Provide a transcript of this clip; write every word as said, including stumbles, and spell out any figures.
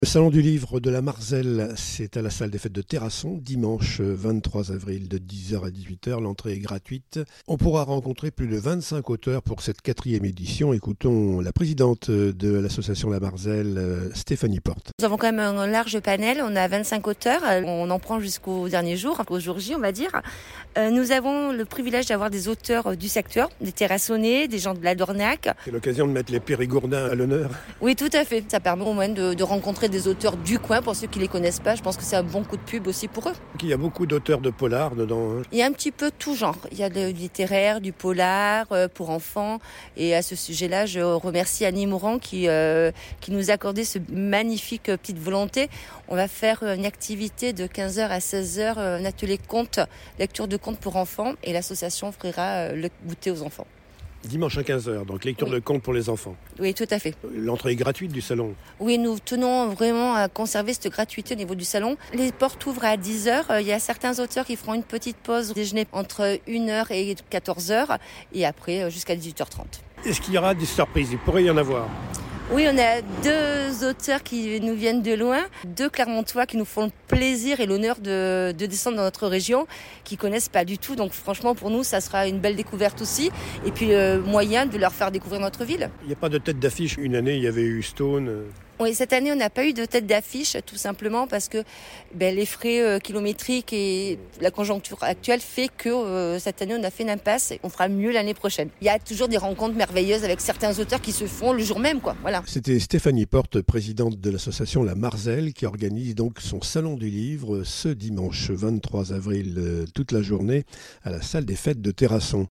Le salon du livre de la Marzel, c'est à la salle des fêtes de Terrasson, dimanche vingt-trois avril de dix heures à dix-huit heures. L'entrée est gratuite. On pourra rencontrer plus de vingt-cinq auteurs pour cette quatrième édition. Écoutons la présidente de l'association La Marzel, Stéphanie Porte. Nous avons quand même un large panel. On a vingt-cinq auteurs. On en prend jusqu'au dernier jour, au jour J, on va dire. Nous avons le privilège d'avoir des auteurs du secteur, des Terrassonnais, des gens de la Dornac. C'est l'occasion de mettre les Périgourdins à l'honneur. Oui, tout à fait. Ça permet au moins de, de rencontrer des auteurs du coin. Pour ceux qui les connaissent pas, je pense que c'est un bon coup de pub aussi pour eux. Il y a beaucoup d'auteurs de polar dedans. Hein. Il y a un petit peu tout genre. Il y a du littéraire, du polar euh, pour enfants. Et à ce sujet-là, je remercie Annie Mourant qui euh, qui nous a accordé ce magnifique euh, petite volonté. On va faire une activité de quinze heures à seize heures, un atelier conte, lecture de contes pour enfants, et l'association offrira euh, le goûter aux enfants. Dimanche à quinze heures, donc lecture Oui. de contes pour les enfants. Oui, tout à fait. L'entrée est gratuite du salon. Oui, nous tenons vraiment à conserver cette gratuité au niveau du salon. Les portes ouvrent à dix heures. Il y a certains auteurs qui feront une petite pause déjeuner entre une heure et quatorze heures, et après jusqu'à dix-huit heures trente. Est-ce qu'il y aura des surprises? Il pourrait y en avoir. Oui, on a deux auteurs qui nous viennent de loin, deux Clermontois qui nous font le plaisir et l'honneur de, de descendre dans notre région, qui connaissent pas du tout. Donc franchement, pour nous, ça sera une belle découverte aussi. Et puis le moyen de leur faire découvrir notre ville. Il n'y a pas de tête d'affiche. Une année, il y avait eu Stone. Oui, cette année, on n'a pas eu de tête d'affiche, tout simplement parce que ben, les frais euh, kilométriques et la conjoncture actuelle fait que euh, cette année, on a fait une impasse et on fera mieux l'année prochaine. Il y a toujours des rencontres merveilleuses avec certains auteurs qui se font le jour même, quoi. Voilà. C'était Stéphanie Porte, présidente de l'association La Marzel, qui organise donc son salon du livre ce dimanche vingt-trois avril, euh, toute la journée, à la salle des fêtes de Terrasson.